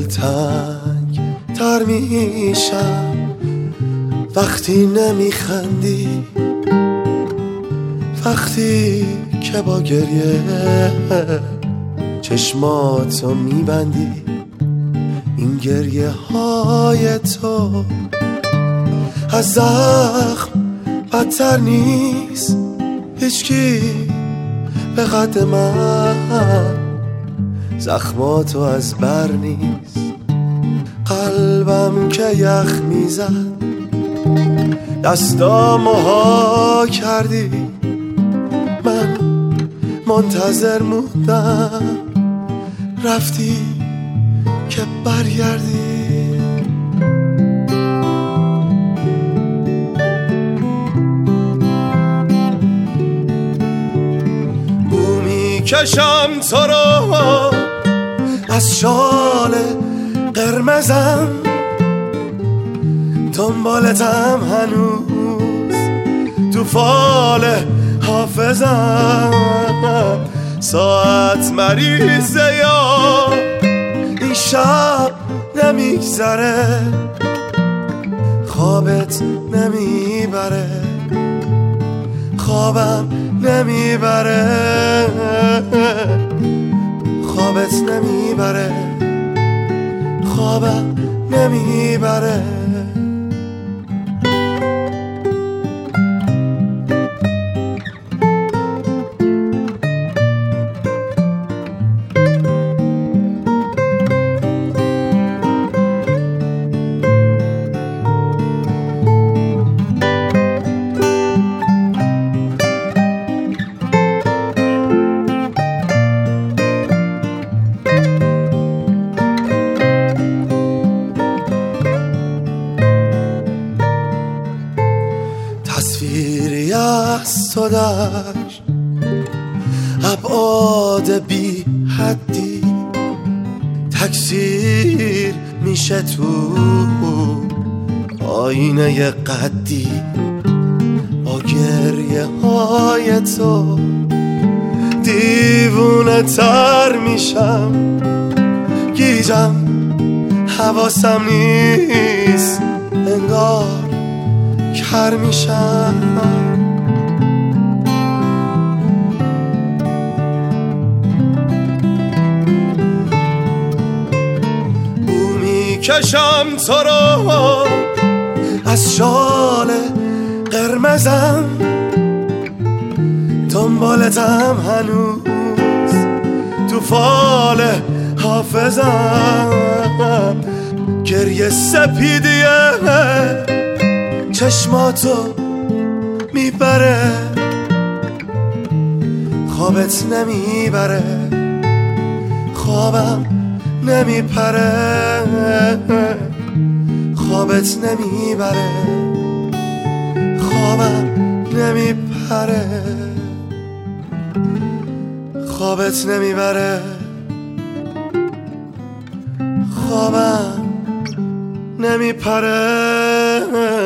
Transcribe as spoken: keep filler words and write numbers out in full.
دلتنگ تر میشم وقتی نمیخندی، وقتی که با گریه چشماتو میبندی. این گریه های تو از زخم بدتر نیست، هیچکی به قد من زخماتو از بر نیست. قلبم که یخ میزد دستامو ها کردی، من منتظر موندم رفتی که برگردی. بو میکشم تو رو از شال قرمزم، دنبالتم هنوز تو فال حافظم. ساعت مریضه یا این شب نمیگذره، خوابت نمیبره، خوابم نمیبره، خوابت نمیبره، خوابم نمیبره. تصویری از تو داشت ابعاد بی حدی، تکثیر میشه تو آینه قدی. با گریه های تو دیوونه تر میشم، گیجم حواسم نیست، انگار کر میشم. بو میکشم تو رو از شال قرمزم، دنبالتم هنوز تو فال حافظم. گریه سپیدیه چشماتو میبره، خوابت نمیبره، خوابم نمیپره، خوابت نمیبره، خوابم نمیپره، خوابت نمیبره، خوابم نمیپره.